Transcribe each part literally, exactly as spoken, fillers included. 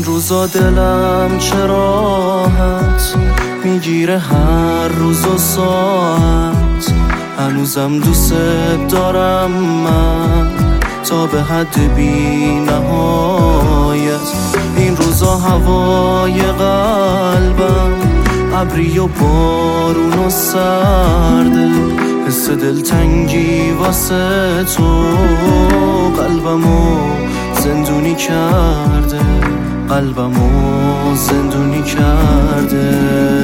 این روزا دلم چه راحت میگیره هر روز و ساعت، هنوزم دوست دارم من تا به حد بی نهایت. این روزا هوای قلبم ابری و بارون و سرده، حس دلتنگی واسه تو قلبمو زندونی کرده، قلبمو زندونی کرده.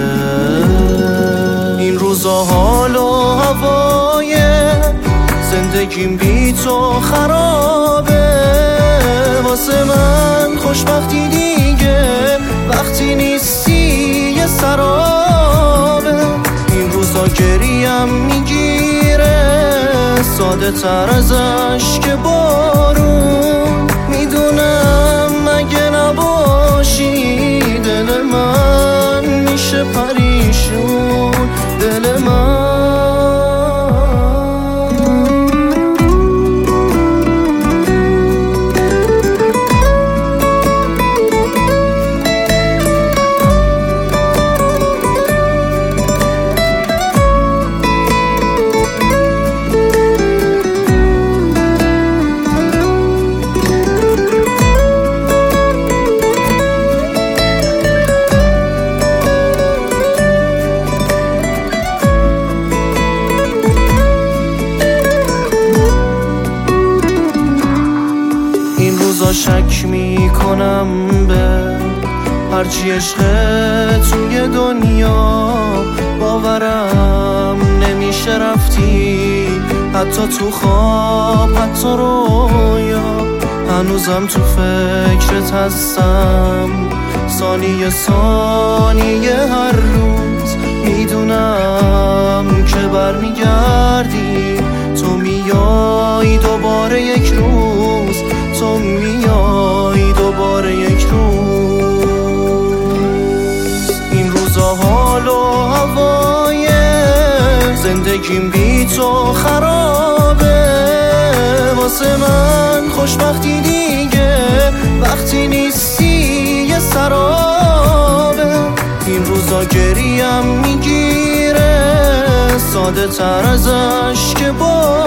این روزا حال و هوای زندگیم بی تو خرابه، واسه من خوشبختی دیگه وقتی نیستی یه سرابه. این روزا گریم میگیره ساده تر از اشک بارون، میدونم مگه نباشی دل من میشه پریشون، دل من. این روزا شک میکنم به هرچی عشق توی دنیا، باورم نمیشه رفتی حتی تو خواب حتی رویا. هنوزم تو فکرت هستم ثانیه ثانیه هر روز، میدونم که برمیگردی تو، میای دوباره یک روز، تو میای دوباره یک روز. این روزا حال و هوای زندگیم بی تو خرابه، واسه من خوشبختی دیگه وقتی نیستی یه سرابه. این روزا گریم میگیره ساده تر از اشک بارون،